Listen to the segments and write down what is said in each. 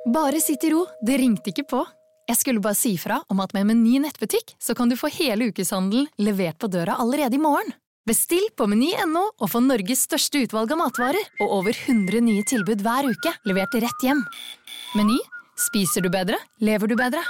Bare sitt I ro, det ringte ikke på. Jeg skulle bare si fra om at med Meny nettbutikk, så kan du få hele ukeshandelen levert på døra allerede I morgen. Bestill på Meny.no og få Norges største utvalg av matvarer, og over 100 nye tilbud hver uke, levert rett hjem. Meny, spiser du bedre, lever du bedre.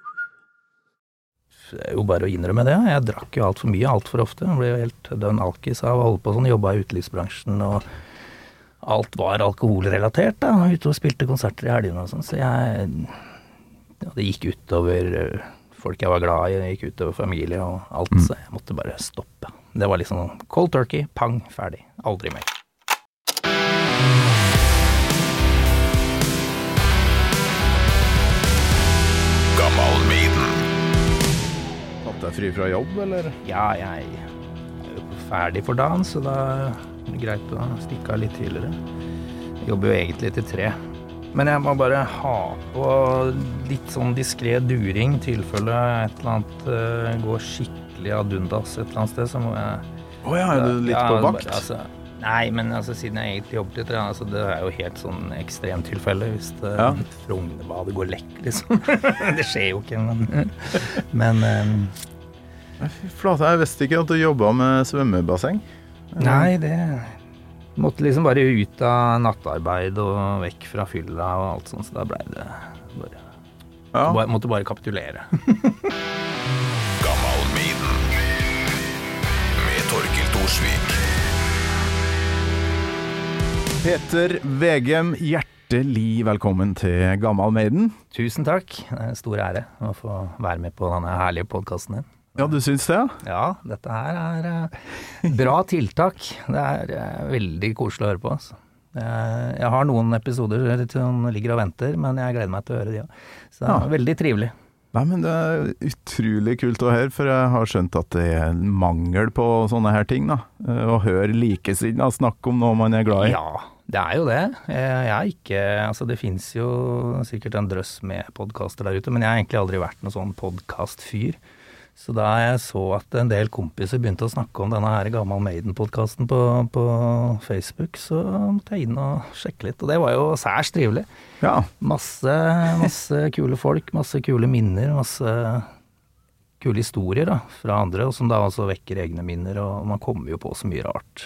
Det jo bare å innrømme det. Jeg drakk jo alt for mye, alt for ofte. Jeg ble jo helt dønn alkis av å holde på sånn, jobbet I utelivsbransjen, og alt var alkoholrelatert da, og ute og spilte konserter I helgene og sånn, så det gikk utover folk jeg var glad I, det gikk utover familie og alt, så jeg måtte bare stoppe. Det var liksom cold turkey, pang, ferdig, aldri mer. Gammal Maiden. Tatt deg fri fra jobb, eller? Ja, jeg jo ferdig for dagen, så da det greit å stikke av litt tidligere. Jeg jobber jo egentlig til 3. Men jeg må bare ha på litt sånn diskret during, tilfelle et eller annet går skikkelig ad undas et eller annet sted, så må jeg... Åja, du litt på vakt? Altså, nei, men altså, siden jeg egentlig jobber til 3, altså, det jo helt sånn ekstremt tilfelle, hvis det Frognerbadet går lekk, liksom. Det skjer jo ikke, men Flate, jeg visste ikke at du jobbet med svømmebasseng. Nei, det måtte liksom bare ut av nattarbeid og vekk fra fylla og alt sånt, så da ble det bare måtte bare kapitulere. Gammal Maiden med Torkild Thorsvik. Peter Vegem, hjertelig velkommen til Gammal Maiden. Tusen takk, det en stor ære å få være med på denne herlige podcasten din. Ja, du synes det? Ja, dette her bra tiltak. Det veldig koselig å høre på. Altså. Jeg har noen episoder som ligger og venter, men jeg gleder meg til å høre de. Ja. Så det veldig trivelig. Nei, men det utrolig kult å høre, for jeg har skjønt at det en mangel på sånne her ting, da. Å høre likesinnede snakke om noe man glad I. Ja, det jo det. Jeg ikke, altså det finnes jo sikkert en drøss med podcaster der ute, men jeg har egentlig aldri vært noen sånn podcastfyr. Så da jeg så at en del kompiser begynte å snakke om denne her Gammal Maiden-podcasten på Facebook, så måtte jeg inn og sjekke litt, og det var jo særs trivelig. Ja. Masse kule folk, masse kule minner, masse kule historier da, fra andre, og som da også vekker egne minner, og man kommer jo på så mye rart.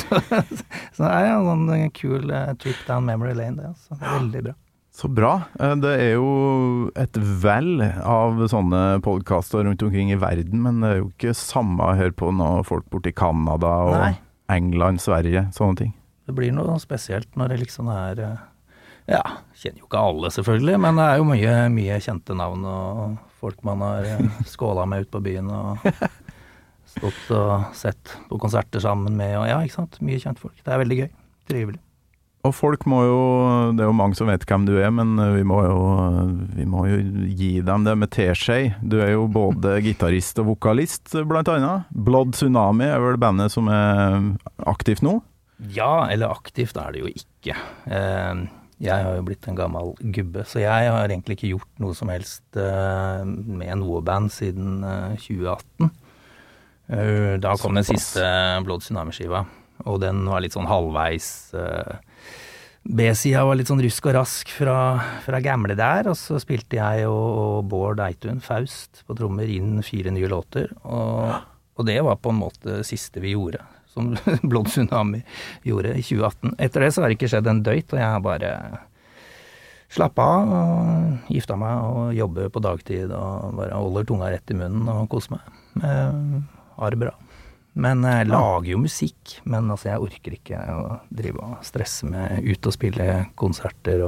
Så det jo en sånn kul trip down memory lane, det, altså. Det veldig bra. Så bra. Det jo et vel av sånne podcaster rundt omkring I verden, men det jo ikke samme å høre på når folk borte I Kanada og England, Sverige, sånne ting. Det blir noe spesielt når det liksom ja, kjenner jo ikke alle selvfølgelig, men det jo mye kjente navn og folk man har skålet med ut på byen og stått og sett på konserter sammen med, og ja, ikke sant? Mye kjent folk. Det veldig gøy, trivelig. Og folk må jo, det jo mange som vet hvem du men vi må jo gi dem det med teskje. Du jo både gitarist og vokalist, blant annet. Blood Tsunami vel bandet som aktivt nå? Ja, eller aktivt det jo ikke. Jeg har jo blitt en gammel gubbe, så jeg har egentlig ikke gjort noe som helst med noe band siden 2018. Da kom den siste Blood Tsunami-skiva, og den var litt sånn halvveis... B-sida var litt sånn rusk og rask fra gamle der, og så spilte jeg og Bård Eitun Faust på trommer inn 4 nye låter, og det var på en måte siste vi gjorde, som Blood Tsunami gjorde I 2018. Etter det så har det ikke skjedd en døyt, og jeg har bare slappet av og gifta meg og jobber på dagtid og bare holder tunga rett I munnen og koser meg. Har det bra. Men jeg lager jo musikk, men altså jeg orker ikke å drive og stresse med ut og spille konserter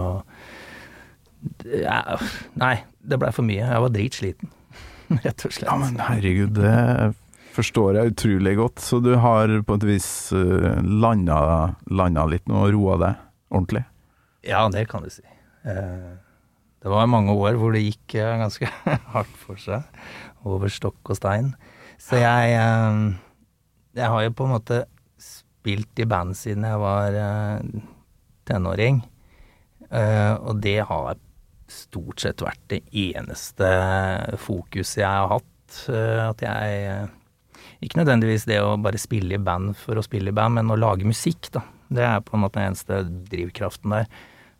nei, det ble for mye. Jeg var dritsliten, rett og slett. Ja, men herregud, det forstår jeg utrolig godt, så du har på et vis landet litt nå og roet deg ordentlig? Ja, det kan du si. Det var mange år hvor det gikk ganske hardt for seg, over stokk og stein. Så jeg har jo på en måte spilt I band siden jeg var tenåring, og det har stort sett vært det eneste fokuset jeg har hatt, at jeg, ikke nødvendigvis det å bare spille I band for å spille I band, men å lage musikk da, det på en måte den eneste drivkraften der,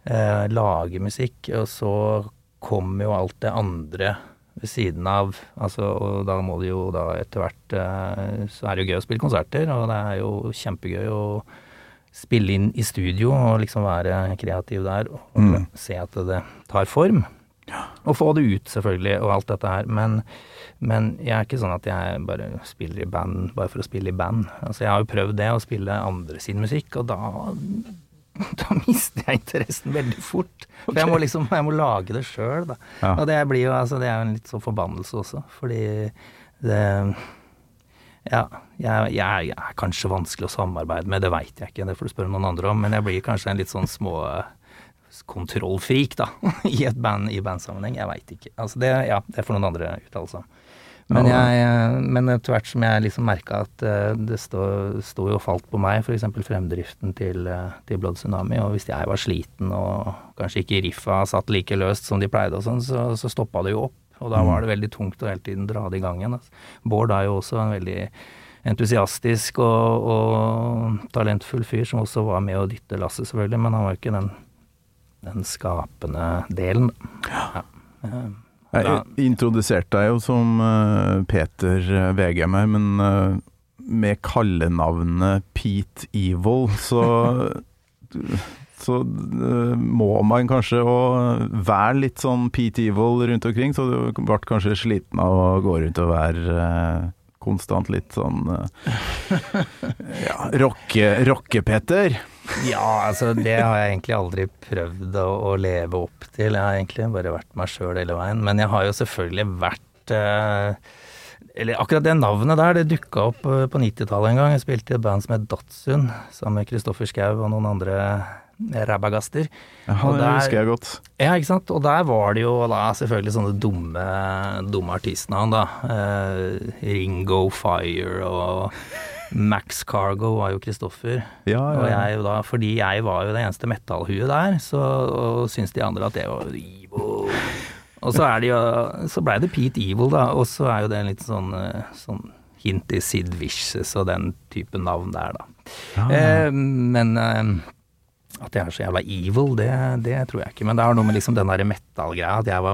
lage musikk, og så kommer jo alt det andre ved siden av, altså, og da må det jo da etter hvert, så er det jo gøy å spille konserter, og det er jo kjempegøy å spille inn i studio og liksom være kreativ der, og se at det tar form, og få det ut selvfølgelig, og alt dette her, men jeg er ikke sånn at jeg bare spiller i band, bare for å spille i band. Altså jeg har jo prøvd det, å spille andre sin musikk, og da mister jeg interessen veldig fort. For jeg må lage det selv da. Ja. Og det blir jo, altså det er jo en litt sånn forbannelse også, fordi det, ja, jeg er kanskje vanskelig å samarbeide med, det vet jeg ikke, det får du spørre noen andre om, men jeg blir kanskje en litt sånn små kontrollfrik da, i et band, i bandsammenheng, jeg vet ikke. Altså det, ja, det får noen andre uttale seg om. Men etter hvert som jeg liksom merket at det stod jo falt på meg, for eksempel fremdriften til Blood Tsunami, og hvis jeg var sliten og kanskje ikke riffa satt like løst som de pleide og sånn, så stoppet det jo opp, og da var det veldig tungt å hele tiden dra det i gang igjen. Altså. Bård er jo også en veldig entusiastisk og talentfull fyr, som også var med å dytte Lasse selvfølgelig, men han var jo ikke den skapende delen. Ja. Jeg introduserte deg jo som Peter Vegheim her, men med kallenavnet Pete Evil, så må man kanskje være litt sånn Pete Evil rundt omkring, så du ble kanskje sliten av å gå rundt og være konstant litt sånn rocke-Peter. Ja, altså det har jeg egentlig aldri prøvd å leve opp til. Jeg har egentlig bare vært meg selv hele veien. Men jeg har jo selvfølgelig vært eller akkurat det navnet der, det dukket opp på 90-tallet en gang. Jeg spilte i et band som het Datsun, sammen med Kristoffer Schau og noen andre rabagaster. Jaha, det husker jeg godt. Ja, ikke sant? Og der var det jo da selvfølgelig sånne dumme artistnavn da. Ringo Fire og Max Cargo var jo Kristoffer. Ja. Og jeg jo da, fordi jeg var jo det eneste metallhuet der, og syntes de andre at det var evil. Og så så ble det Pete Evil da, og så er jo det en litt sånn hint i Sid Vicious og den type navn der da. Ja. Men at jeg er så jævla evil, det tror jeg ikke. Men det har noe med liksom den der metal-greia, at jeg var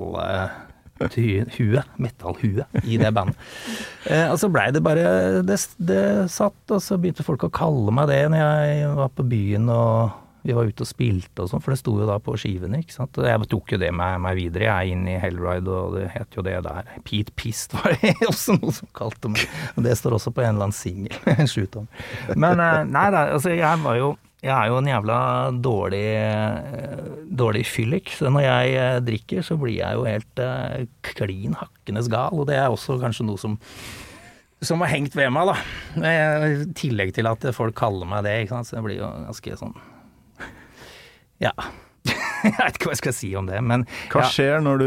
metallhue i det bandet. Og så ble det bare, det satt, og så begynte folk å kalle meg det når jeg var på byen, og vi var ute og spilte og sånn, for det sto jo da på skivene, ikke sant? Og jeg tok jo det med meg videre, jeg er inne i Hellride, og det het jo det der. Pete Pist var det også noe som kalte meg, og det står også på en eller annen single, en slutom. Men nei da, altså jeg er jo en jævla dårlig fyllik, så når jeg drikker så blir jeg jo helt klin hakkenes gal, og det er også kanskje noe som har hengt ved meg da, i tillegg til at folk kaller meg det, ikke sant, så det blir jo ganske sånn, ja, jeg vet ikke hva jeg skal si om det, men hva skjer når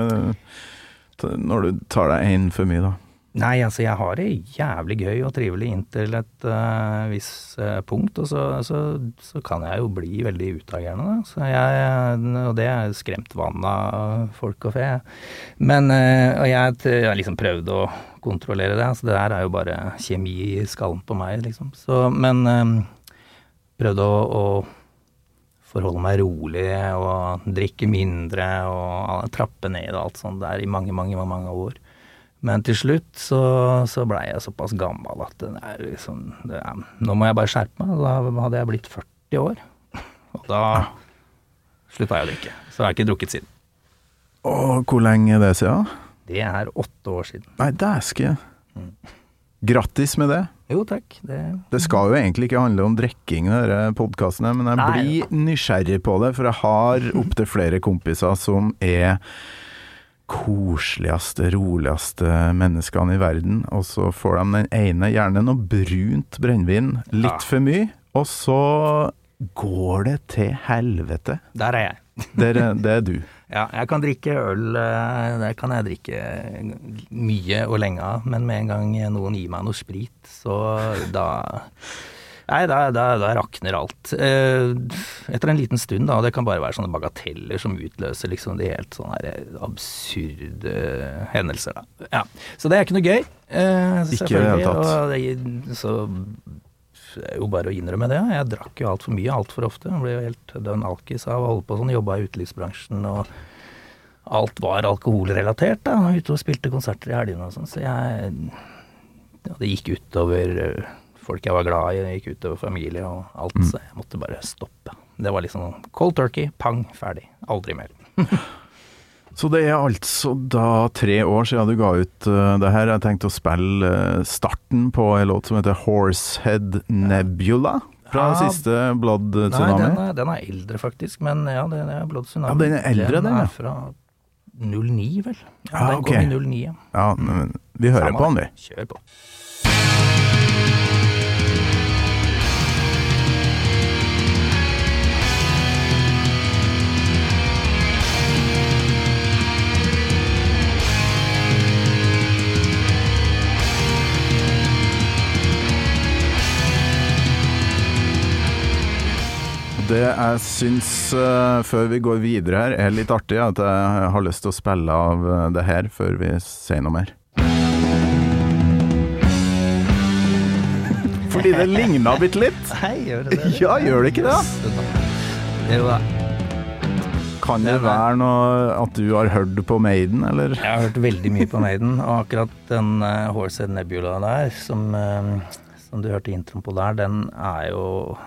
du tar deg en for mye da? Nei, altså jeg har det jævlig gøy og trivelig inntil et viss punkt, og så kan jeg jo bli veldig utagerende da. Og det er skremt vann av folk og fe. Men, og jeg har liksom prøvd å kontrollere det, altså det der er jo bare kjemi i skallen på meg, liksom. Så, men prøvde å forholde meg rolig og drikke mindre og trappe ned og alt sånt der i mange år. Men til slutt så ble jeg såpass gammel at det er liksom, nå må jeg bare skjerpe meg. Da hadde jeg blitt 40 år. Og da sluttet jeg å drikke. Så jeg har ikke drukket siden. Og hvor lenge er det siden? Det er 8 år siden. Nei, dæske. Grattis med det. Jo, takk. Det skal jo egentlig ikke handle om drikking i denne podcasten, men jeg blir nysgjerrig på det, for jeg har opp til flere kompiser som er koseligste, roligste menneskene i verden, og så får de den ene gjerne noe brunt brennvin, litt for mye, og så går det til helvete. Der er jeg. Det er du. Ja, jeg kan drikke øl, der kan jeg drikke mye og lenge av, men med en gang noen gir meg noe sprit, så da rakner alt. Etter en liten stund da, det kan bare være sånne bagateller som utløser liksom de helt sånne her absurde hendelser da. Ja, så det er ikke noe gøy. Ikke i det hele tatt. Og så er jo bare å innrømme det. Jeg drakk jo alt for mye, alt for ofte. Jeg ble jo helt dønn alkis av å holde på sånn, jobba i utelivsbransjen, og alt var alkoholrelatert da. Jeg var ute og spilte konserter i helgene og sånn, så det gikk utover folk jeg var glad i, det gikk utover familie og alt, så jeg måtte bare stoppe. Det var liksom cold turkey, pang, ferdig. Aldri mer. Så det er altså da 3 år siden du ga ut det her. Jeg tenkte å spille starten på en låt som heter Horsehead Nebula fra siste Blood Tsunami. Nei, den er eldre faktisk, men ja, det er Blood Tsunami. Ja, den er eldre, den, ja. Den er fra 09 vel? Ja, den ok. kom i 09, ja. Ja, men vi hører på den, vi. Kjør på. Det jeg syns, før vi går videre her, er litt artig at jeg har lyst til å spille av det her før vi sier noe mer. Fordi det ligner bitte litt. Nei, gjør det det? Ja, gjør det ikke det? Det var... Kan det være noe at du har hørt på Maiden, eller? Jeg har hørt veldig mye på Maiden, og akkurat den Horsehead Nebula der, som du hørte introen på der, den er jo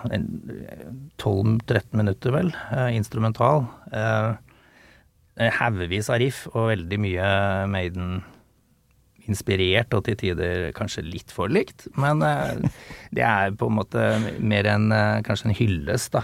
12-13 minutter vel, instrumental. Haugevis av riff, og veldig mye Maiden inspirert, og til tider kanskje litt for likt, men det er på en måte mer enn kanskje en hyllest da,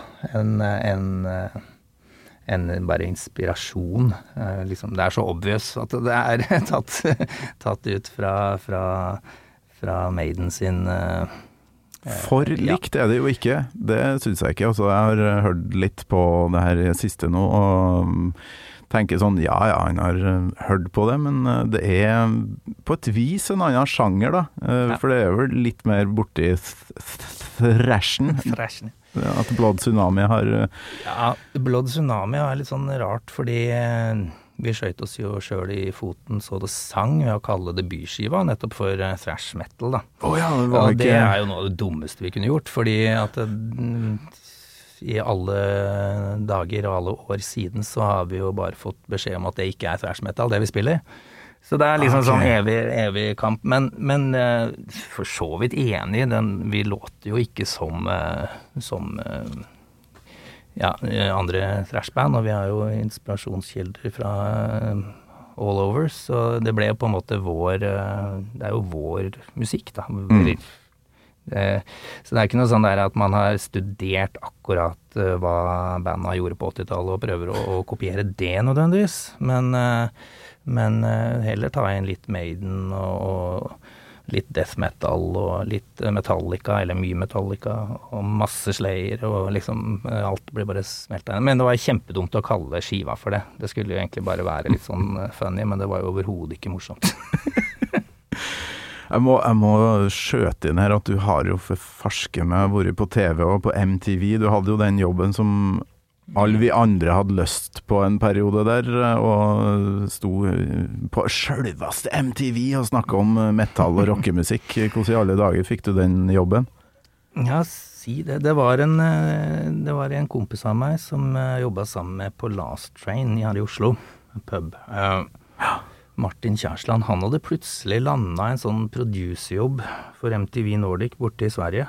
enn bare inspirasjon. Liksom, det er så obvious at det er tatt ut fra Maiden sin For likt er det jo ikke. Det synes jeg ikke. Altså, jeg har hørt litt på det her siste nå, og tenker sånn, ja, han har hørt på det, men det er på et vis en annen sjanger da. For det er vel litt mer borti thrashen. At Blood Tsunami har... Ja, Blood Tsunami er litt sånn rart, fordi... Vi skjøt oss jo selv i foten så det sang ved å kalle det byskiva, nettopp for thrash metal da. Og det er jo noe av det dummeste vi kunne gjort, fordi at i alle dager og alle år siden så har vi jo bare fått beskjed om at det ikke er thrash metal, det vi spiller. Så det er liksom sånn evig kamp, men for så vidt enig, vi låter jo ikke som andre thrashband, og vi har jo inspirasjonskilder fra all over, så det ble på en måte det er jo vår musikk da. Så det er ikke noe sånn der at man har studert akkurat hva bandet gjorde på 80-tallet og prøver å kopiere det nødvendigvis, men heller ta inn litt Maiden og litt death metal og litt Metallica, eller mye Metallica, og masse Slayer, og liksom alt ble bare smeltet. Men det var kjempedumt å kalle skiva for det. Det skulle jo egentlig bare være litt sånn funny, men det var jo overhodet ikke morsomt. Jeg må skjøte inn her at du har jo for farske med vært på TV og på MTV. Du hadde jo den jobben som alle vi andre hadde lyst på en periode der, og sto på selveste MTV og snakket om metal og rockemusikk. Hvordan i alle dager fikk du den jobben? Ja, si det. Det var en kompis av meg som jobbet sammen med på Last Train her i Oslo, pub. Martin Kjærsland, han hadde plutselig landet en sånn producerjobb for MTV Nordic borte i Sverige.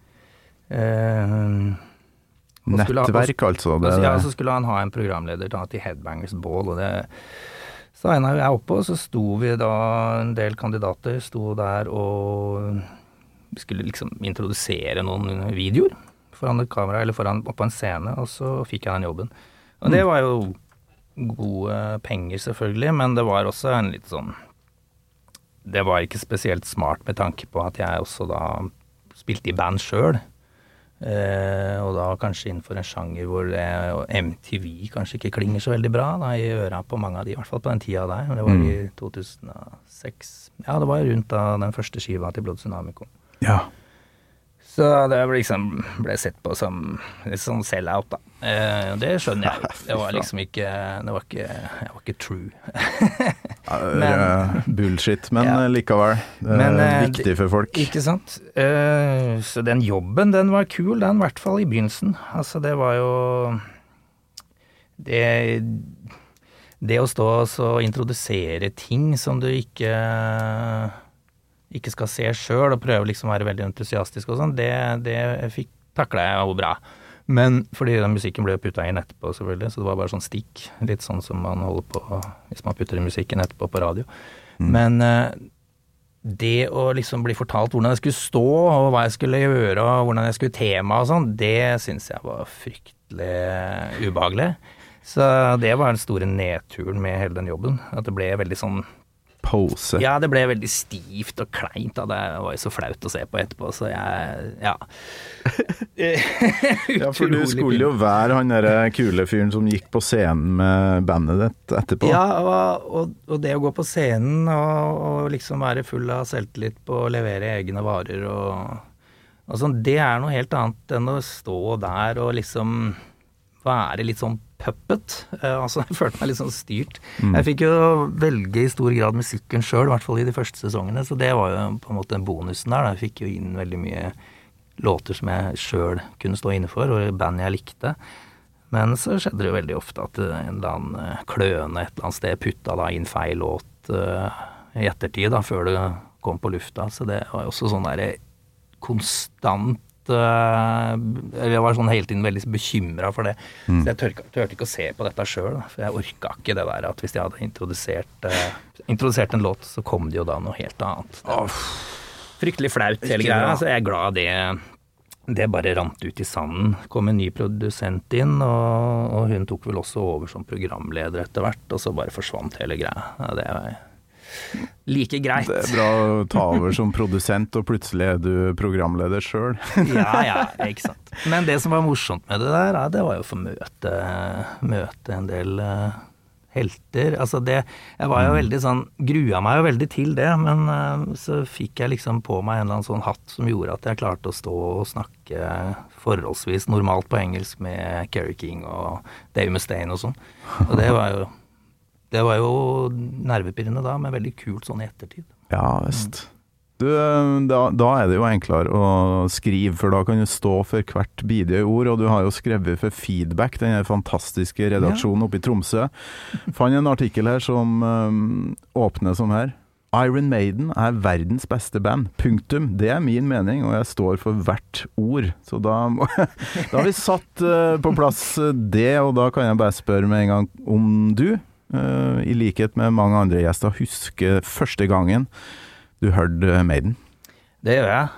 Nettverk altså det. Ja, så skulle han ha en programleder til Headbangers Ball, og det så en av jeg oppe, og så sto vi da, en del kandidater sto der og vi skulle liksom introdusere noen videoer foran et kamera, eller på en scene, og så fikk jeg den jobben. Og det var jo gode penger selvfølgelig, men det var også en litt sånn, det var ikke spesielt smart med tanke på at jeg også da spilte i band selv. Og da kanskje innenfor en sjanger hvor MTV kanskje ikke klinger så veldig bra da, i øra på mange av de, i hvert fall på den tida der. Det var i 2006. Ja, det var rundt da den første skiva til Blood Tsunami kom. Ja. Så det ble sett på som litt sånn sell-out, da. Det skjønner jeg jo. Det var liksom ikke, jeg var ikke true. Bullshit, men likevel. Det er viktig for folk. Ikke sant? Så den jobben, den var kul, den, i hvert fall i begynnelsen. Altså, det var jo det å stå og introdusere ting som du ikke skal se selv, og prøve liksom å være veldig entusiastisk og sånn, det taklet jeg jo bra. Men fordi den musikken ble puttet inn etterpå selvfølgelig, så det var bare sånn stikk, litt sånn som man holder på hvis man putter inn musikken etterpå på radio. Men det å liksom bli fortalt hvordan jeg skulle stå, og hva jeg skulle gjøre, og hvordan jeg skulle tema og sånn, det synes jeg var fryktelig ubehagelig. Så det var den store nedturen med hele den jobben, at det ble veldig sånn pose. Ja, det ble veldig stivt og kleint, da. Det var jo så flaut å se på etterpå, så ja, for du skulle jo være han der kule fyren som gikk på scenen med bandet ditt etterpå. Ja, og det å gå på scenen og liksom være full av selvtillit på å levere egne varer og sånn, det er noe helt annet enn å stå der og liksom være litt sånn puppet. Altså, jeg følte meg litt sånn styrt. Jeg fikk jo velge i stor grad musikken selv, i hvert fall i de første sesongene, så det var jo på en måte en bonusen der. Jeg fikk jo inn veldig mye låter som jeg selv kunne stå inne for, og band jeg likte. Men så skjedde det jo veldig ofte at en eller annen kløne et eller annet sted putta da inn feil låt i ettertid, da, før det kom på lufta. Så det var jo også sånn der konstant jeg var sånn hele tiden veldig bekymret for det. Så jeg tørte ikke å se på dette selv, da, for jeg orket ikke det der at hvis jeg hadde introdusert en låt, så kom det jo da noe helt annet. Fryktelig flaut hele greia, så jeg er glad det bare rant ut i sanden. Kom en ny produsent inn, og hun tok vel også over som programleder etter hvert, og så bare forsvant hele greia. Ja, det var like greit. Det er bra å ta over som produsent, og plutselig er du programleder selv. ja, ikke sant. Men det som var morsomt med det der, det var jo å få møte en del helter. Altså jeg var jo veldig sånn, grua meg jo veldig til det, men så fikk jeg liksom på meg en eller annen sånn hatt som gjorde at jeg klarte å stå og snakke forholdsvis normalt på engelsk med Kerry King og Dave Mustaine og sånn. Og det var jo nervepirrende da, men veldig kult sånn i ettertid. Ja, visst. Da er det jo enklere å skrive, for da kan du stå for hvert bidige ord, og du har jo skrevet for Feedback, denne fantastiske redaksjonen oppe i Tromsø. Fann en artikkel her som åpner som her. Iron Maiden er verdens beste band, punktum. Det er min mening, og jeg står for hvert ord. Så da har vi satt på plass det, og da kan jeg bare spørre med en gang om du, i likhet med mange andre gjester, husker første gangen du hørte Maiden? Det gjør jeg.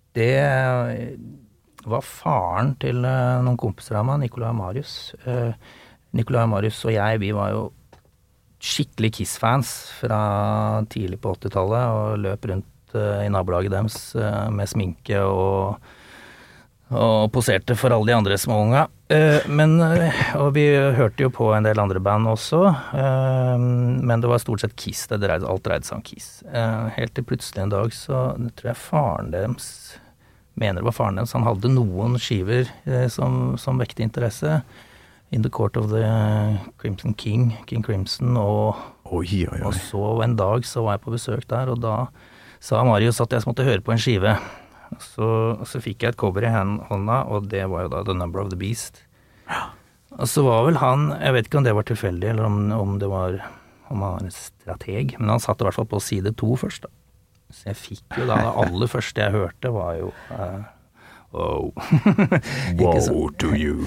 Det var faren til noen kompiser av meg, Nicolai og Marius. Nicolai og Marius og jeg, vi var jo skikkelig Kiss-fans fra tidlig på 80-tallet, og løp rundt i nabolaget deres med sminke og poserte for alle de andre små unga. Og vi hørte jo på en del andre band også, men det var stort sett Kiss, alt dreide seg om Kiss. Helt til plutselig en dag så tror jeg faren deres, han hadde noen skiver som vekte interesse. In the Court of the Crimson King Crimson, og så en dag så var jeg på besøk der, og da sa Marius at jeg måtte høre på en skive. Så fikk jeg et cover i hånda, og det var jo da The Number of the Beast. Og så var vel han, jeg vet ikke om det var tilfeldig, eller om han var en strateg, men han satt i hvert fall på side 2 først da. Så jeg fikk jo da, det aller første jeg hørte var jo wow. Wow to you.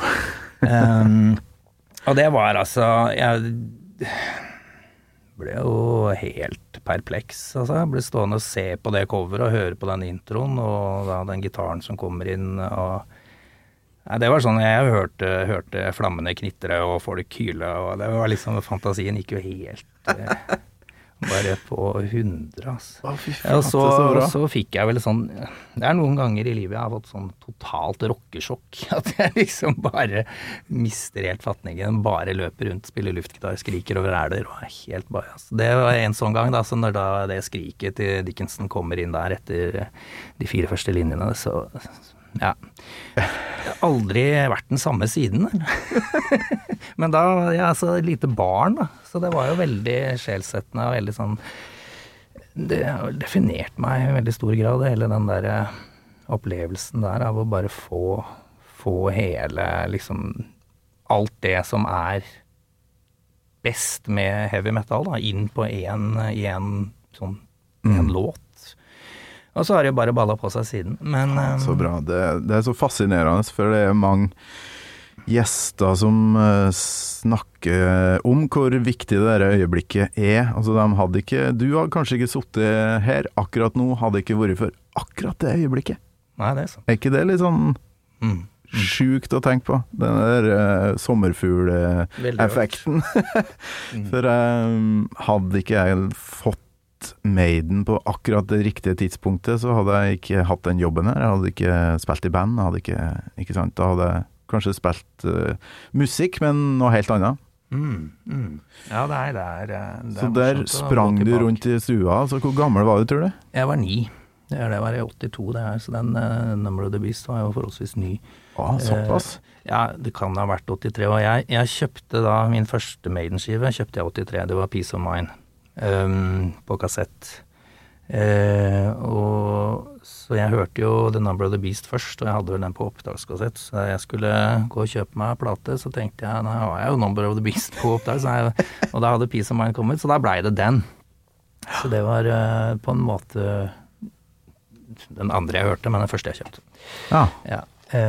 Og det var altså, jeg ble jo helt perpleks, altså. Jeg ble stående og se på det coveret og høre på den introen, og da den gitaren som kommer inn, og det var sånn, jeg hørte flammene knitre og folk hyle, og det var liksom, fantasien gikk jo helt Bare på 100, altså. Å, fy faen, Og så bra. så fikk jeg vel sånn, det noen ganger i livet jeg har fått sånn totalt rockesjokk, at jeg liksom bare mister helt fatningen, bare løper rundt, spiller luftgitar, skriker over æler, og helt bare, altså. Det var en sånn gang da, så når da det skriket til Dickinson kommer inn der etter de 4 første linjene, så ja, jeg har aldri vært den samme siden. Men da var jeg altså et lite barn, da. Så det var jo veldig sjelsettende og veldig sånn, det har definert meg i veldig stor grad, hele den der opplevelsen der av å bare få hele, liksom, alt det som best med heavy metal, da, inn på en låt. Og så har det bare ballet på seg siden. Men, så bra. Det så fascinerende, for det mange gjester som snakker om hvor viktig det der øyeblikket Altså, du hadde kanskje ikke sittet her akkurat nå, hadde ikke vært for akkurat det øyeblikket. Nei, det sant. Ikke det litt sånn sjukt å tenke på? Den der sommerfugleffekten. For hadde ikke jeg fått Maiden på akkurat det riktige tidspunktet, så hadde jeg ikke hatt den jobben her. Jeg hadde ikke spilt i band, ikke sant? Da hadde jeg kanskje spilt musikk, men noe helt annet. Ja, det er så der sprang du rundt i stua, så hvor gammel var du, tror du? Jeg var 9. Det var i 82, så den Number of the Beast var jo forholdsvis ny. Såpass? Ja, det kan ha vært 83, og jeg kjøpte da min første Maiden-skive, kjøpte jeg 83, det var Peace of Mind. På kassett. Og så jeg hørte jo The Number of the Beast først, og jeg hadde vel den på opptakskassett, så jeg skulle gå og kjøpe meg plate, så tenkte jeg, nå har jeg jo Number of the Beast på opptak, og da hadde Peace of Mind kommet, så da ble det den. Så det var på en måte den andre jeg hørte, men den første jeg kjøpte. Ja.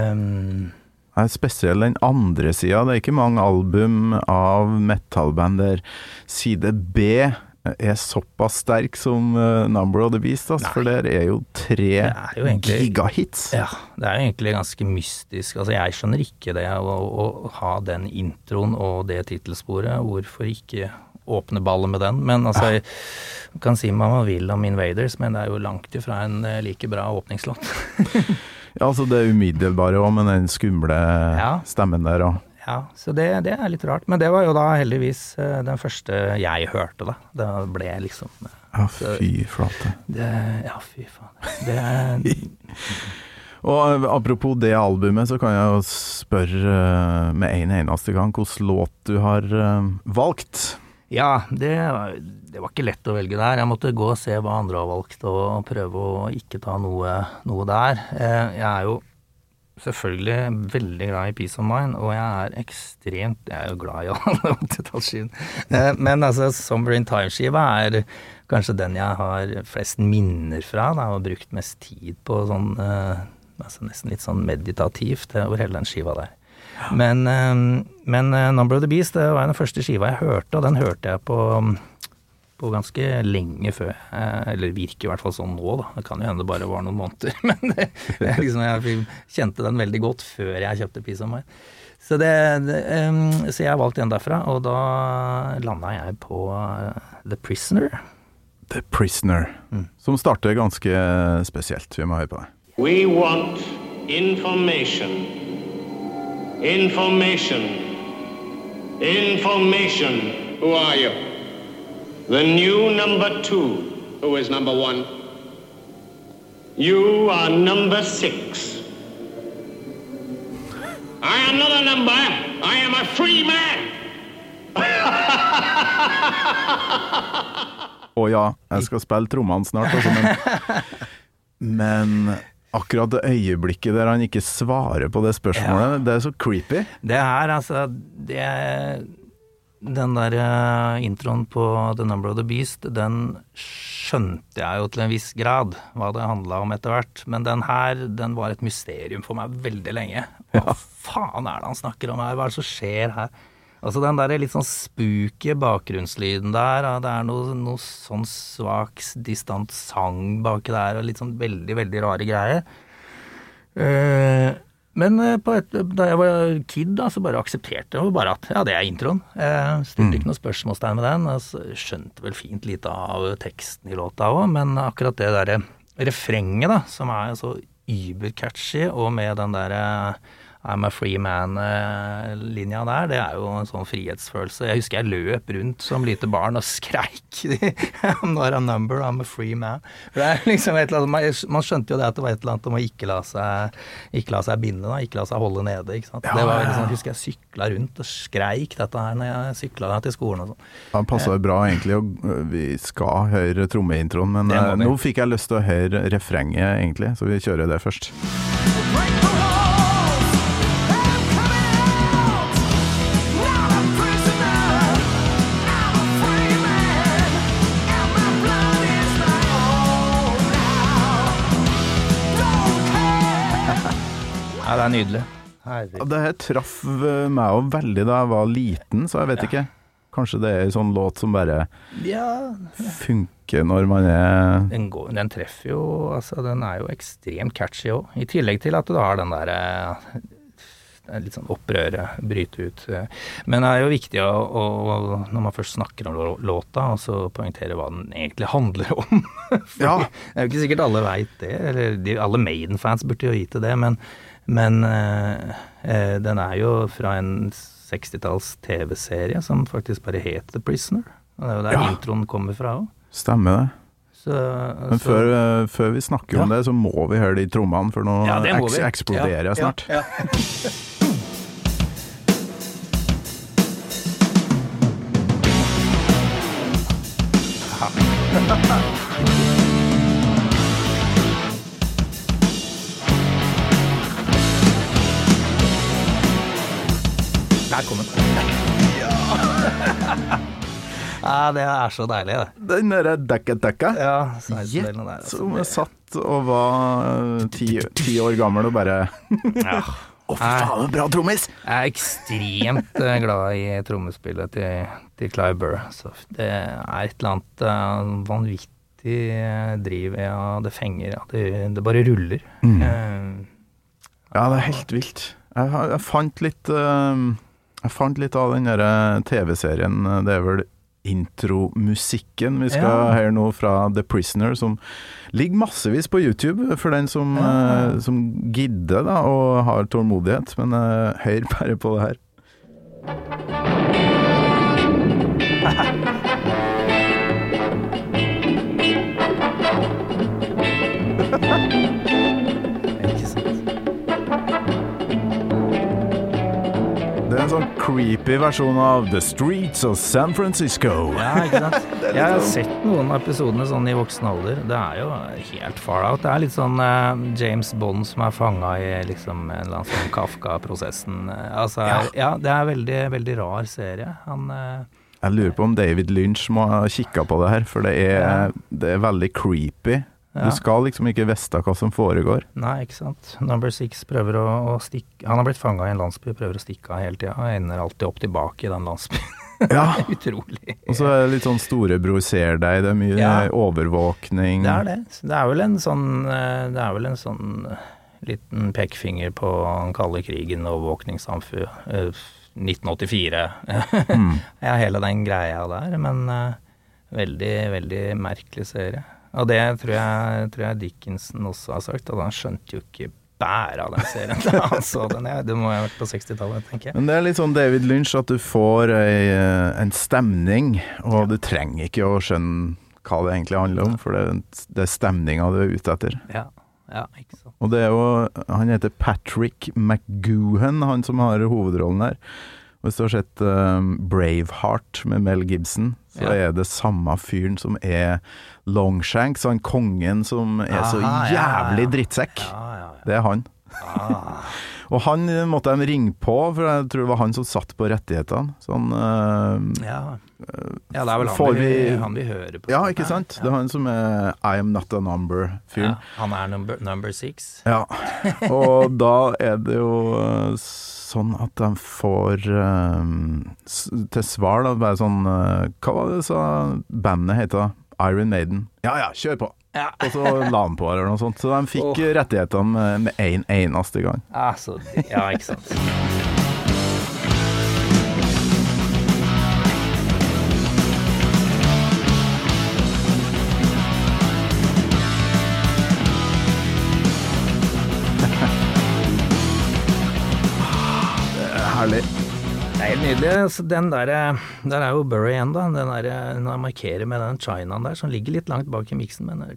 Det spesielt den andre siden. Det ikke mange album av metalband der side B såpass sterk som Number of the Beast, for der jo 3 gigahits. Ja, det jo egentlig ganske mystisk. Altså, jeg skjønner ikke det å ha den introen og det titelsporet. Hvorfor ikke åpne ballet med den? Men altså, jeg kan si hva man vil om Invaders, men det jo langt ifra en like bra åpningslåt. Ja, altså det umiddelbare også, med den skumle stemmen der også. Ja, så det litt rart. Men det var jo da heldigvis den første jeg hørte, da. Det ble liksom... Ja, fy flate. Ja, fy faen. Og apropos det albumet, så kan jeg jo spørre med en eneste gang hvilken låt du har valgt. Ja, det var ikke lett å velge der. Jeg måtte gå og se hva andre har valgt, og prøve å ikke ta noe der. Jeg jo selvfølgelig veldig glad i Peace of Mind, og jeg jo glad i alle 80-tallsskivene. Men altså, Somewhere in Time-skiva kanskje den jeg har flest minner fra, da, og brukt mest tid på sånn, altså nesten litt sånn meditativt over hele den skiva der. Men Number of the Beast, det var den første skiva jeg hørte, og den hørte jeg på ganske lenge før, eller virker i hvert fall sånn nå da, det kan jo hende det bare var noen måneder, men liksom, jeg kjente den veldig godt før jeg kjøpte Peace of Mind. Så jeg valgte en derfra, og da landet jeg på The Prisoner. The Prisoner, som starter ganske spesielt, vi må høre på det. We want information. Information. Information. Who are you? The new number 2. Who is number 1? You are number 6. I am not a number. I am a free man. Ja, jeg skal spille trommene snart, altså, men akkurat det øyeblikket der han ikke svarer på det spørsmålet, det så creepy. Det altså, den der introen på The Number of the Beast, den skjønte jeg jo til en viss grad hva det handlet om etter hvert, men den var et mysterium for meg veldig lenge. Hva faen det han snakker om her? Hva det som skjer her? Altså den der litt sånn spooky bakgrunnslyden der, det noe sånn svak, distant sang baki der, og litt sånn veldig, veldig rare greier. Men da jeg var kid da, så bare aksepterte jeg bare at, ja, det introen. Stilte ikke noe spørsmålstegn med den, altså, skjønte vel fint lite av teksten i låta også, men akkurat det der refrenget da, som så übercatchy, og med den der I'm a free man-linja der, det jo en sånn frihetsfølelse. Jeg husker jeg løp rundt som lite barn og skreik I'm not a number, I'm a free man. For det liksom et eller annet, man skjønte jo det at det var et eller annet om å ikke la seg binde, da, ikke la seg holde nede, ikke sant? Ja, det var liksom, jeg husker jeg syklet rundt og skreik dette her når jeg syklet til skolen og sånn. Ja, det passer bra egentlig, og vi skal høre trommeintroen, men nå fikk jeg lyst til å høre refrenget egentlig, så vi kjører det først. Ja, det nydelig. Det her traff meg jo veldig da jeg var liten, så jeg vet ikke. Kanskje det en sånn låt som bare funker når man Den treffer jo, altså den jo ekstremt catchy også. I tillegg til at du har den der litt sånn opprøret, bryte ut. Men det jo viktig å når man først snakker om låta, og så poengtere hva den egentlig handler om. Ja. Det jo ikke sikkert alle vet det, eller alle Maiden-fans burde jo vite det, men den jo fra en 60-talls TV-serie som faktisk bare het The Prisoner. Og det jo der introen kommer fra også. Stemmer det. Men før vi snakker om det, så må vi høre de trommene, for nå eksploderer jeg snart. Ja. Der kom den. Ja, det så deilig, det. Den der dekka. Ja, der, altså. Som satt og var 10 år gammel og bare ja. Faen, bra trommis! Jeg ekstremt glad i trommespillet til Clive Burr. Så det et eller annet vanvittig driv, det fenger, det bare ruller. Ja, det helt vilt. Jeg fant litt av den der TV-serien, det vel intromusikken vi skal høre nå fra The Prisoner, som ligger massevis på YouTube for den som gidder da, og har tålmodighet, men hør bare på det her. Det en sånn creepy versjon av The Streets of San Francisco. Ja, ikke sant? Jeg har sett noen av episodene sånn i voksen alder. Det jo helt far out. Det litt sånn James Bond som fanget i liksom en eller annen sånn Kafka-prosessen. Altså, ja, det veldig, veldig rar serie. Jeg lurer på om David Lynch må ha kikket på det her, for det veldig creepy. Du skal liksom ikke vite hva som foregår. Nei, ikke sant. Number 6 prøver å stikke. Han har blitt fanget i en landsby, prøver å stikke av hele tiden, og ender alltid opp tilbake i den landsbyen. Ja. Utrolig. Og så det litt sånn storebror ser deg, det mye overvåkning. Det det. Det vel en sånn liten pekefinger på den kalde krigen, overvåkningssamfunn, 1984. Ja, hele den greia der, men veldig, veldig merkelig serie. Og det tror jeg Dickinson også har sagt, at han skjønte jo ikke bære av den serien. Altså, det må ha vært på 60-tallet, tenker jeg. Men det litt sånn David Lynch, at du får en stemning, og du trenger ikke å skjønne hva det egentlig handler om, for det stemningen du ute etter. Ja, ikke sant. Og det jo, han heter Patrick McGoohan, han som har hovedrollen her. Hvis du har sett Braveheart med Mel Gibson, så det samme fyren som Longshanks, han kongen som så jævlig drittsekk. Det han. Og han måtte de ringe på, for jeg tror det var han som satt på rettighetene. Sånn, det vel han vi hører på. Ja, ikke sant? Det han som I am not a number-fyren. Ja, han number 6. Ja, og da det jo sånn at de får til svar da, bare sånn hva var det så bandet heter? Iron Maiden. Ja, kjør på. og så la han på eller noe sånt. Så de fikk rettighetene med en eneste gang. Ja, ikke sant. Herlig. Det er helt nydelig. Så den der jo Burry igjen da, den der, når jeg markerer med den chinaen der, som ligger litt langt bak i miksen, men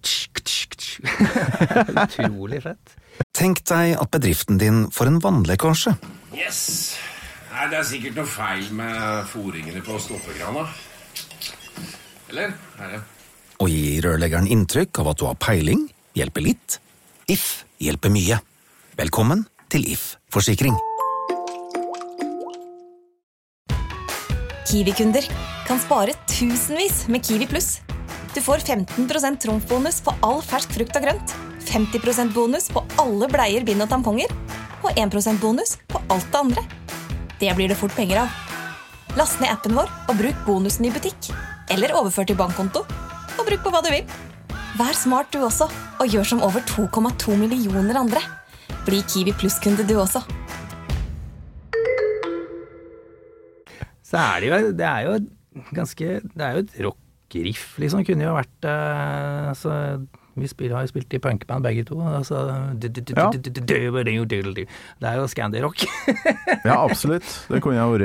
utrolig fett. Tenk deg at bedriften din får en vannlekkasje. Yes. Nei, det sikkert noe feil med foringene på stoppekrana. Eller? Er det? Og gi rørleggeren inntrykk av at du har peiling, hjelper litt. If hjelper mye. Velkommen til If Forsikring. Kiwi-kunder kan spare tusenvis med Kiwi Plus. Du får 15% trumfbonus på all fersk frukt og grønt, 50% bonus på alle bleier, bind og tamponger, og 1% bonus på alt det andre. Det blir det fort penger av. Last ned appen vår og bruk bonusen i butikk, eller overfør til bankkonto, og bruk på hva du vil. Vær smart du også, og gjør som over 2,2 millioner andre. Bli Kiwi Plus-kunde du også. Så det er jo et rockriff, liksom. Kunne jo vært vi har jo spilt i punkband begge to, altså det er jo Scandi-rock. Ja, absolutt. Det kunne jo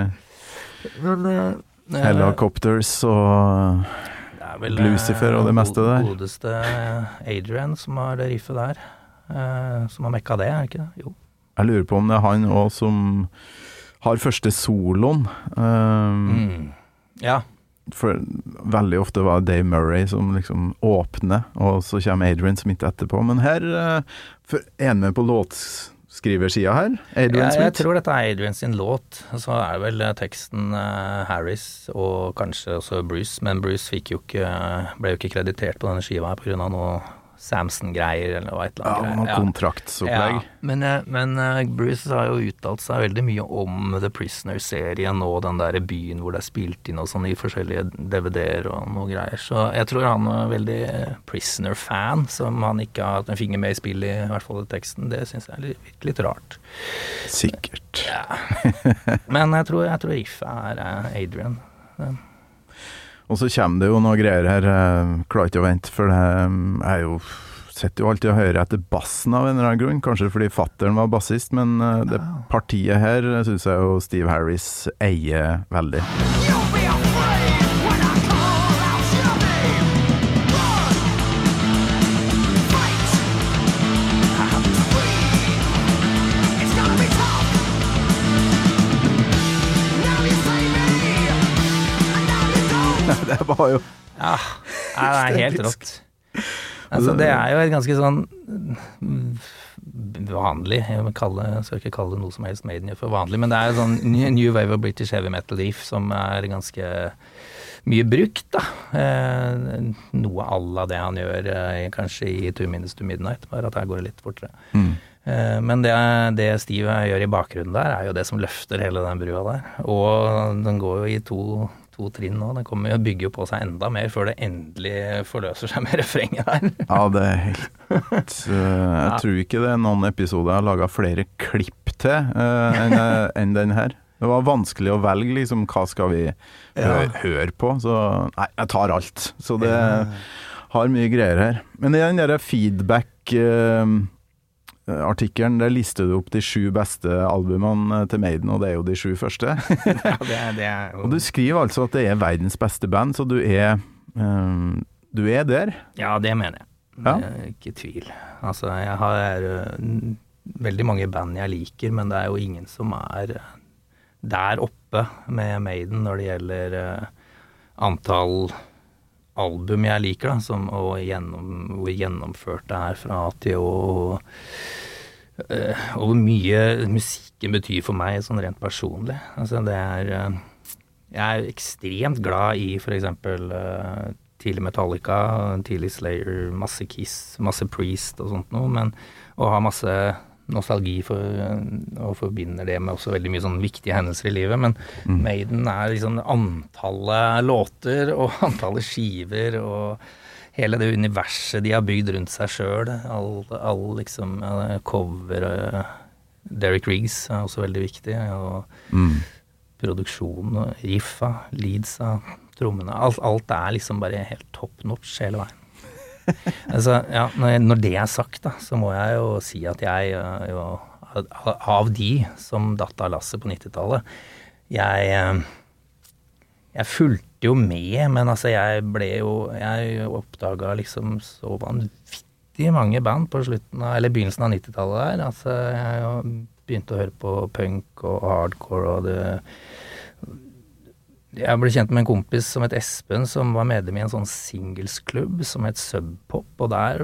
vært Helicopters og Lucifer og det meste der. Godeste Adrian som har det riffet der, som har mekka det, er det ikke det? Jo. Jeg lurer på om det er han også som har første soloen. Ja. For veldig ofte var Dave Murray som liksom åpner, og så kommer Adrian som ikke etterpå. Men her, en med på låtskriversida her, Adrian Smith. Jeg tror dette er Adrian sin låt, så er vel teksten Harris og kanskje også Bruce, men Bruce ble jo ikke kreditert på denne skiva her på grunn av noe Samson-greier eller hva et eller annet. Noe kontraktsopplegg. Ja, men Bruce har jo uttalt seg veldig mye om The Prisoner-serien og den der byen hvor det er spilt inn og sånn i forskjellige DVD-er og noe greier. Så jeg tror han er veldig Prisoner-fan, som han ikke har hatt en finger med i spill i hvert fall i teksten. Det synes jeg er litt rart. Sikkert. Ja. Men jeg tror riffet er Adrian. Og så kommer det jo noe greier her, klarer ikke å vente, for det er jo, setter jo alltid å høre etter bassen av en eller annen grunn, kanskje fordi fatteren var bassist, men det partiet her synes jeg jo Steve Harris eier veldig. Det var jo ja, det er helt rått. Altså, det er jo et ganske sånn vanlig, skal ikke kalle det noe som helst Maiden for vanlig, men det er jo sånn New Wave of British Heavy Metal riff som er ganske mye brukt da. Noe alla det han gjør kanskje i 2 Minutes to Midnight, bare at her går det litt fortere. Men det Steve gjør i bakgrunnen der er jo det som løfter hele den brua der, og den går jo i to trinn nå, den kommer jo å bygge på seg enda mer før det endelig forløser seg med refrenget der. Ja, det er helt jeg tror ikke det er noen episoder jeg har laget flere klipp til enn den her. Det var vanskelig å velge liksom, hva skal vi høre på, så nei, jeg tar alt. Så det har mye greier her. Men i den der feedback artikkelen, der lister du opp de 7 beste albumene til Maiden, og det er jo de 7 første. Ja, det er jo... Og du skriver altså at det er verdens beste band, så du er der? Ja, det mener jeg. Ja. Ikke tvil. Altså, jeg har veldig mange band jeg liker, men det er jo ingen som er der oppe med Maiden når det gjelder antall album jeg liker da, hvor gjennomført det er fra til og hvor mye musikken betyr for meg sånn rent personlig. Altså det jeg er ekstremt glad i for eksempel tidlig Metallica, tidlig Slayer, masse Kiss, masse Priest og sånt noe, men å ha masse nostalgi og forbinder det med også veldig mye sånn viktige hendelser i livet, men Maiden er liksom antallet låter og antallet skiver og hele det universet de har bygd rundt seg selv, all liksom cover, Derek Riggs også veldig viktig, og produksjon, riffa, leadsa, trommene, alt liksom bare helt top notch hele veien. Altså, ja, når det sagt da, så må jeg jo si at jeg av de som datt av lasset på 90-tallet, jeg fulgte jo med, men altså jeg oppdaget liksom så vanvittig mange band på begynnelsen av 90-tallet der, altså jeg begynte å høre på punk og hardcore og jeg ble kjent med en kompis som het Espen, som var medlem i en sånn singelsklubb som het Sub Pop, og der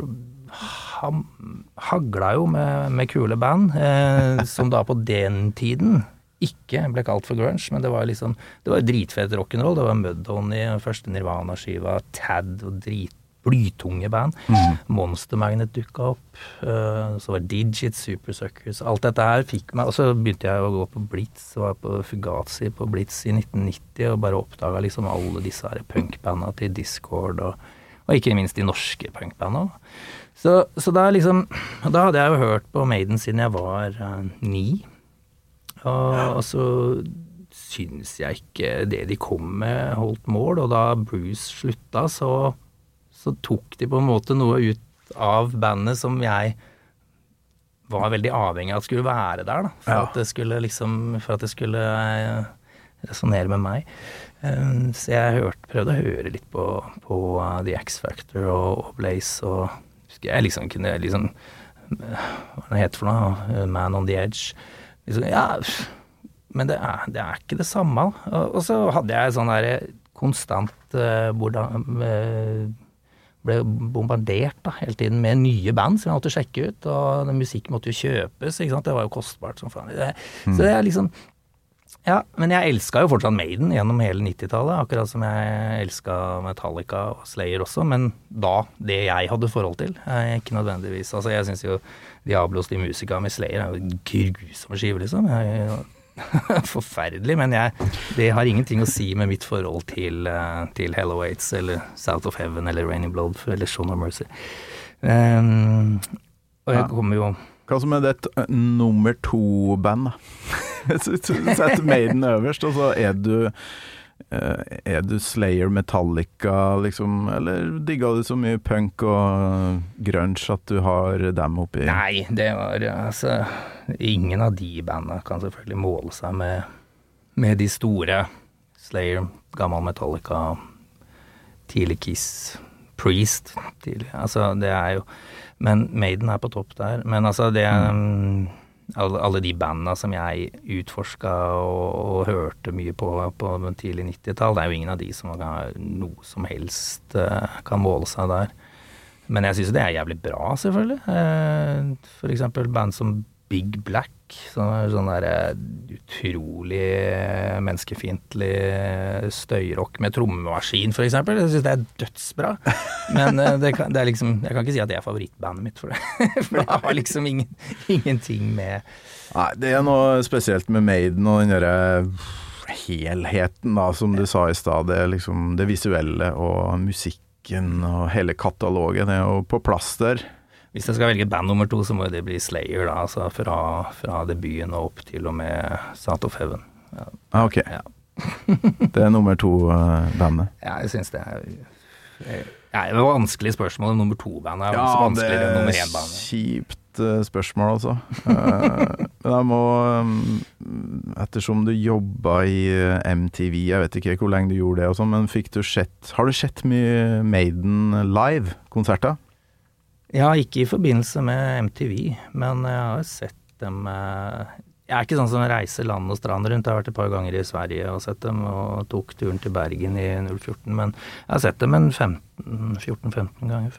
hagla jo med kule band, som da på den tiden ikke ble kalt for grunge, men det var dritfett rock'n'roll, det var Mudhoney, første Nirvana-skiva, Tad og blytunge band. Monster Magnet dukket opp, så var Digit, Super Suckers, alt dette her fikk meg, og så begynte jeg å gå på Blitz, var på Fugazi på Blitz i 1990, og bare oppdaget liksom alle disse her punkbandene til Discord, og ikke minst de norske punkbandene. Så da liksom, da hadde jeg jo hørt på Maiden siden jeg var 9, og så synes jeg ikke det de kom med holdt mål, og da Bruce slutta, så tok de på en måte noe ut av bandet som jeg var veldig avhengig av at skulle være der da, for at det skulle resonere med meg. Så jeg prøvde å høre litt på The X Factor og Blaze, og jeg liksom kunne hva det heter for noe, Man on the Edge, men det er ikke det samme. Og så hadde jeg sånn der konstant ble bombardert da, hele tiden med nye band som jeg måtte sjekke ut, og den musikken måtte jo kjøpes, ikke sant? Det var jo kostbart som faen. Så det liksom, ja, men jeg elsket jo fortsatt Maiden gjennom hele 90-tallet, akkurat som jeg elsket Metallica og Slayer også, men da, det jeg hadde forhold til, ikke nødvendigvis. Altså, jeg synes jo Diablos de Musica med Slayer jo grusomme skiver, liksom. Forferdelig, men det har ingenting å si med mitt forhold til Hell Awaits eller South of Heaven eller Raining Blood eller Show No Mercy. Og jeg kommer jo Hva som det nummer 2-band da? Sett Maiden øverst, og så er du Slayer, Metallica liksom, eller digger du så mye punk og grunge at du har dem oppi? Nei, det var altså ingen av de bandene kan selvfølgelig måle seg med de store Slayer, gammel Metallica, tidlig Kiss, Priest tidlig, altså det jo men Maiden på topp der, men altså det alle de bandene som jeg utforsket og hørte mye på tidlig 90-tall, det jo ingen av de som noe som helst kan måle seg der. Men jeg synes det jævlig bra, selvfølgelig. For eksempel band som Big Black, som sånn der utrolig menneskefiendtlig støyrock med trommemaskin, for eksempel. Jeg synes det dødsbra. Men det liksom, jeg kan ikke si at det favorittbandet mitt for det. For det har liksom ingenting med... Nei, det noe spesielt med Maiden og den der helheten da, som du sa i stad, det liksom det visuelle og musikken og hele katalogen jo på plass der. Hvis jeg skal velge band nummer 2, så må det bli Slayer da, altså fra debuten og opp til og med South of Heaven. Ja. Ok, ja. Det nummer 2-bandet. Ja, jeg synes det det var vanskelig spørsmål om nummer 2-bandet. Ja, vanskeligere enn nummer 1-bandet. Kjipt spørsmål altså. Men jeg må, ettersom du jobbet i MTV, jeg vet ikke hvor lenge du gjorde det og sånn, men har du sett mye Maiden live-konserter? Ja, ikke i forbindelse med MTV, men jeg har sett dem... Jeg ikke sånn som reiser land og strand rundt. Jeg har vært et par ganger i Sverige og sett dem, og tok turen til Bergen i 2014, men jeg har sett dem 14-15 ganger.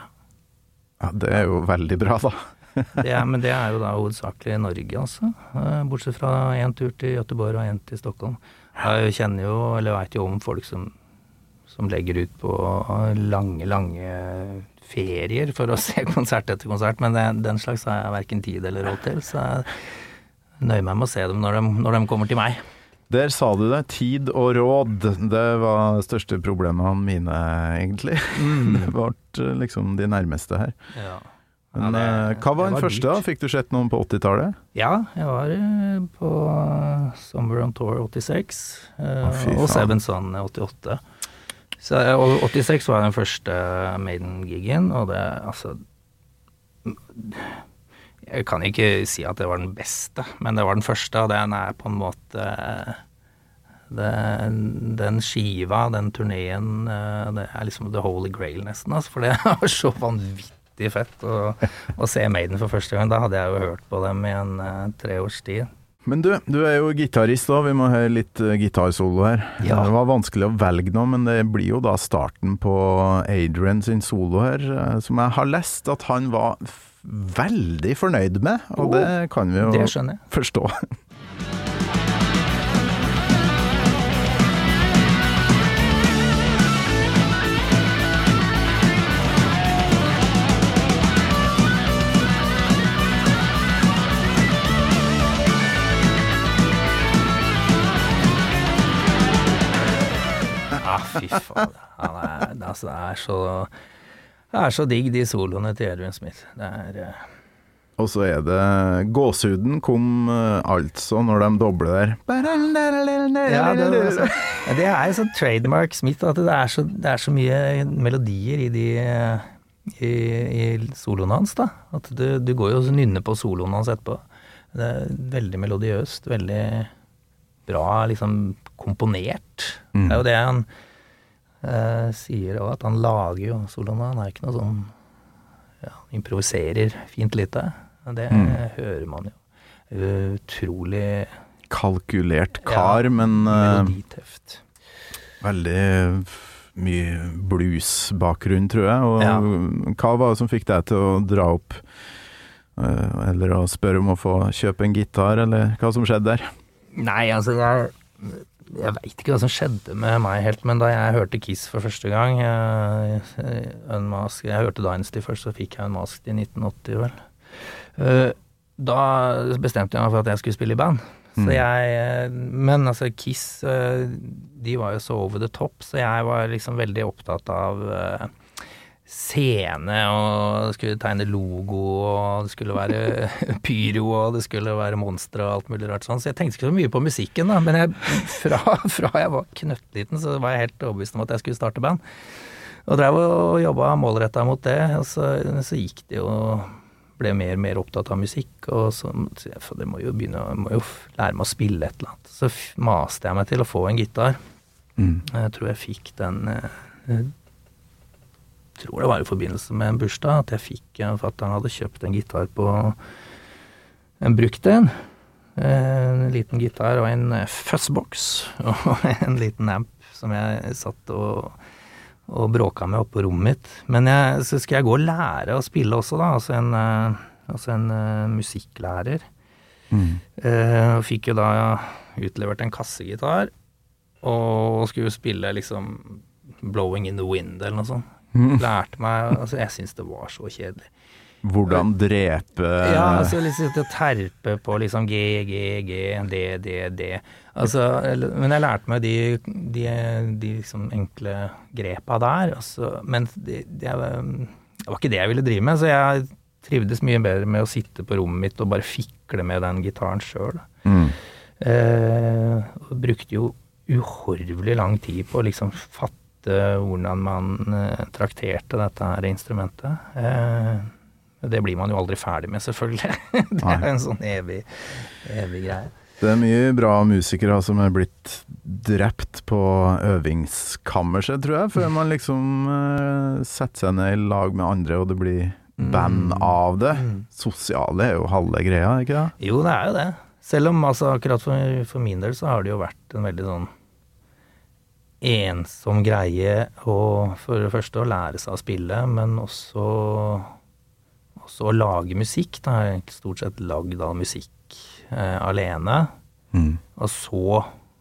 Ja, det jo veldig bra da. Men det jo da hovedsakelig i Norge også, bortsett fra en tur til Göteborg og en til Stockholm. Jeg kjenner jo, eller vet jo om folk som legger ut på lange ferier for å se konsert etter konsert, men den slags har jeg hverken tid eller råd til, så jeg nøyer meg med å se dem når de kommer til meg. Der sa du det, tid og råd, det var største problemene mine egentlig. Det var liksom de nærmeste her. Ja. Men hva var den første da? Fikk du sett noen på 80-tallet? Ja, jeg var på Summer on Tour 86, fy og faen. Seven Sun 88. Så, og 86 var den første Maiden-giggen, og det, altså... Jeg kan ikke si at det var den beste, men det var den første, og den på en måte den skiva, den turneen, det liksom the holy grail nesten, altså, for det var så vanvittig fett å se Maiden for første gang. Da hadde jeg jo hørt på dem i en 3 års tid. Men du jo gitarist da, vi må høre litt gitarsolo her. Ja. Det var vanskelig å velge noe, men det blir jo da starten på Adrian sin solo her, som jeg har lest at han var veldig fornøyd med, og det kan vi jo det skjønner jeg. Forstå. Fy faen. Det er så digg de soloene til Adrian Smith. Det Og så det gåsehuden kom altså når de dobler der. Ja, det jo sånn trademark Smith, at det er så mye melodier i soloen hans, da. At du går jo og nynner på soloen hans etterpå. Det veldig melodiøst, veldig bra, liksom komponert. Det jo det han sier også, at han lager jo soloen. Han ikke noe sånn, improviserer fint lite. Det hører man jo. Utrolig kalkulert kar, men meloditøft. Veldig mye blues-bakgrunn, tror jeg. Og hva var det som fikk deg til å dra opp, eller å spørre om å få kjøpe en gitar, eller hva som skjedde der? Nei, altså jeg vet ikke hva som skjedde med meg helt, men da jeg hørte Kiss for første gang, jeg hørte Dynasty først, så fikk jeg Unmasked i 1980 vel. Da bestemte jeg meg for at jeg skulle spille i band. Så men altså Kiss, de var jo så over the top, så jeg var liksom veldig opptatt av scene, og det skulle tegne logo, og det skulle være pyro, og det skulle være monstre og alt mulig rart sånn, så jeg tenkte ikke så mye på musikken da, men fra jeg var knøttliten, så var jeg helt overbevist om at jeg skulle starte band, og drev og jobbet målrettet mot det, og så gikk det jo, ble mer og mer opptatt av musikk, og så det må jo lære meg å spille et eller annet, så maste jeg meg til å få en gitar. Jeg tror jeg fikk den tror det var i forbindelse med en bursdag at jeg fikk, for at han hadde kjøpt en gitar på en brukt en liten gitar og en fuzzbox og en liten amp som jeg satt og bråka med oppe på rommet mitt. Men så skal jeg gå og lære å spille også da, altså en musikklærer. Og fikk jo da utlevert en kassegitar og skulle spille liksom Blowing in the Wind eller noe sånt. Lærte meg, altså jeg synes det var så kjedelig. Hvordan drepe altså liksom til å terpe på liksom G, D altså, men jeg lærte meg de liksom enkle grepa der altså, men det var ikke det jeg ville drive med, så jeg trivdes mye bedre med å sitte på rommet mitt og bare fikle med den gitaren selv og brukte jo uhorvelig lang tid på å liksom fatte hvordan man trakterte dette her instrumentet. Det blir man jo aldri ferdig med, selvfølgelig. Det en sånn evig greie. Det mye bra musikere som blitt drept på øvingskammerset, tror jeg, før man liksom setter seg ned i lag med andre, og det blir band av det. Sosiale jo halve greia, ikke det? Jo, det jo det. Selv om, altså, akkurat for min del, så har det jo vært en veldig sånn ensom greie og for det første å lære seg å spille, men også å lage musikk. Da har jeg stort sett lagd all musikk alene, og så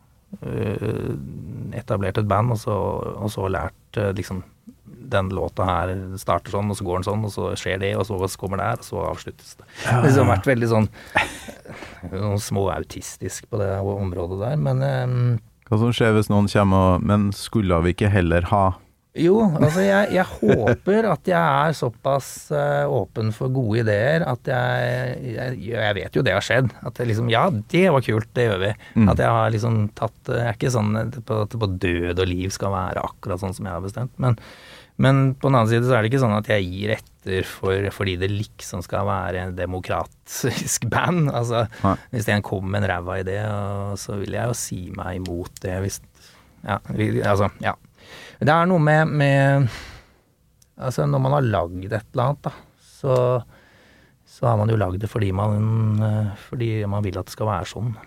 etablert et band, og så lært liksom den låta her starter sånn, og så går den sånn, og så skjer det, og så kommer det her, og så avsluttes det. Det har vært veldig sånn noe små autistisk på det området der, men Hva som skjer hvis noen kommer men skulle vi ikke heller ha? Jo, altså jeg håper at jeg såpass åpen for gode ideer at jeg vet jo det har skjedd. At det liksom, ja, det var kult, det gjør vi. At jeg har liksom tatt, jeg ikke sånn på død og liv skal være akkurat sånn som jeg har bestemt. Men på den annen side så det ikke sånn at jeg gir etter fordi det liksom skal være en demokratisk band. Altså, hvis en kommer med en ræva idé, så vil jeg jo si meg imot det. Hvis, ja. Det noe med altså når man har lagd et eller annet da, så har man jo lagd det fordi man vil at det skal være sånn.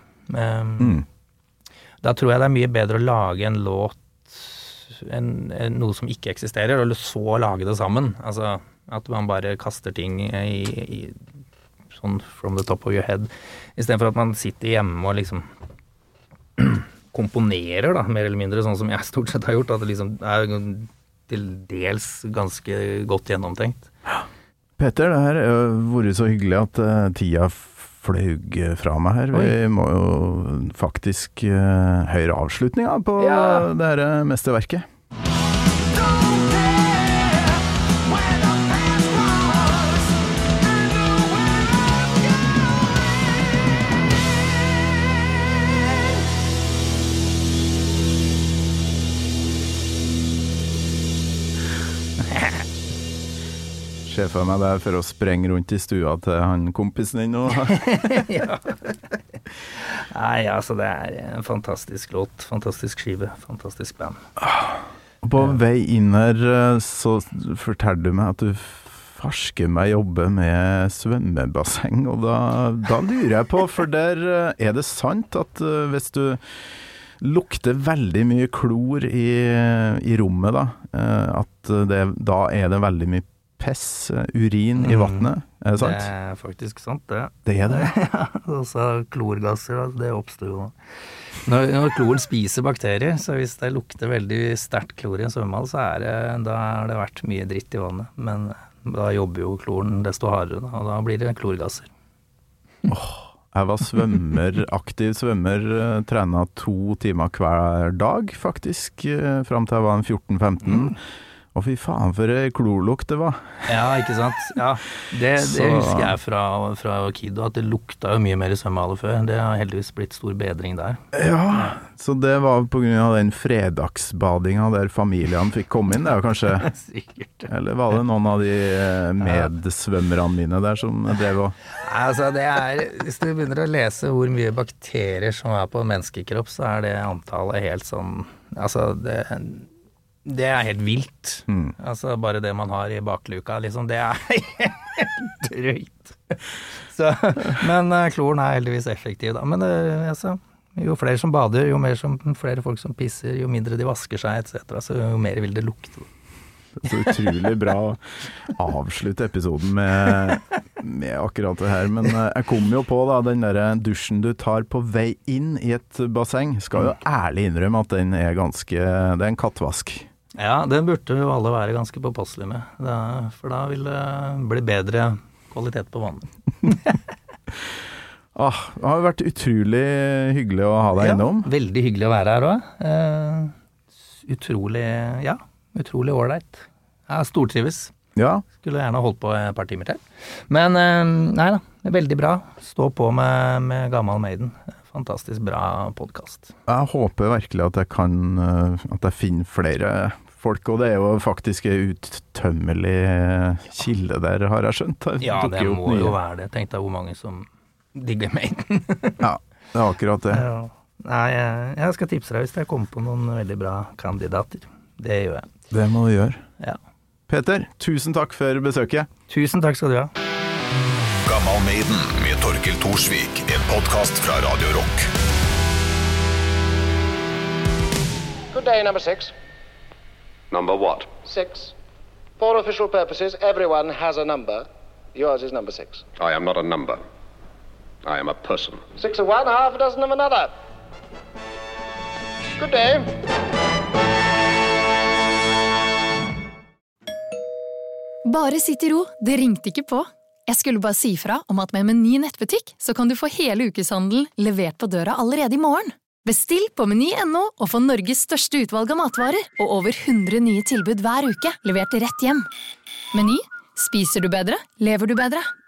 Da tror jeg det mye bedre å lage en låt noe som ikke eksisterer, og så lage det sammen. Altså at man bare kaster ting i sånn from the top of your head, i stedet for at man sitter hjemme og liksom komponerer da, mer eller mindre sånn som jeg stort sett har gjort, at det liksom til dels ganske godt gjennomtenkt. Peter, det her har vært så hyggelig at tida fløy fra meg her. Vi må jo faktisk høre avslutninga på det her mesterverket. For meg der for å sprenge rundt i stua til han kompisen din og ja. Nei, altså det en fantastisk låt, fantastisk skive, fantastisk band. På vei inn her så forteller du meg at du farsker meg jobbe med svømmebasseng, og da lurer jeg på, for der det sant at hvis du lukter veldig mye klor i rommet da, at da det veldig mye pess, urin i vattnet, det sant? Det faktisk sant, det. Det det? Ja, og så klorgasser, det oppstår jo. Når kloren spiser bakterier, så hvis det lukter veldig sterkt klor i en svømmehall, så da har det vært mye dritt i vannet. Men da jobber jo kloren desto hardere, og da blir det klorgasser. Jeg var aktiv svømmer, trenet 2 timer hver dag, faktisk, frem til jeg var 14-15. Og fy faen, for klorlukt det var. Ja, ikke sant? Ja, det husker jeg fra Kido, at det lukta jo mye mer i svømmehaller før. Det har heldigvis blitt stor bedring der. Ja, så det var på grunn av den fredagsbadinga der familiene fikk komme inn, det kanskje? Sikkert. Eller var det noen av de medsvømmerne mine der som drev og... Altså, hvis du begynner å lese hvor mye bakterier som på menneskekropp, så det antallet helt sånn... Altså, det helt vilt. Altså bare det man har i bakluka, liksom, det helt drøyt. Men kloren heldigvis effektiv da. Men altså, jo flere som bader, jo flere folk som pisser, jo mindre de vasker seg, etc. Så jo mer vil det lukte. Så utrolig bra å avslutte episoden med akkurat det her. Men jeg kom jo på da, den der dusjen du tar på vei inn i et basseng, skal jo ærlig innrømme at den det en kattvask. Ja, den burde jo alle være ganske påpasselige med, for da vil det bli bedre kvalitet på vannet. Det har vært utrolig hyggelig å ha deg innom. Ja, veldig hyggelig å være her også. Utrolig ålreit. Jeg stortrives. Ja. Skulle gjerne holdt på et par timer til. Men nei da, veldig bra. Stå på med Gammal Maiden. Fantastisk bra podcast. Jeg håper virkelig at jeg finner flere folk, og det jo faktisk en uttømmelig kilde der, har jeg skjønt. Ja, det må jo være det. Tenk deg hvor mange som digger Maiden. Ja, det akkurat det. Ja. Nei, jeg skal tipse deg hvis jeg kommer på noen veldig bra kandidater. Det gjør jeg. Det må du gjøre. Ja. Peter, tusen takk for besøket. Tusen takk skal du ha. Gammal Maiden med Torkel Thorsvik, en podcast fra Radio Rock. Good day, number 6. Number what? 6. For official purposes, everyone has a number. Yours is number 6. I am not a number. I am a person. 6 of one, half a dozen of another. Good day. Bare sitt i ro, det ringte ikke på. Jeg skulle bare si fra om at med Meny nettbutikk så kan du få hele ukeshandelen levert på døra allerede i morgen. Bestill på meny.no og få Norges største utvalg av matvarer og over 100 nye tilbud hver uke levert rett hjem. Meny, spiser du bedre, lever du bedre.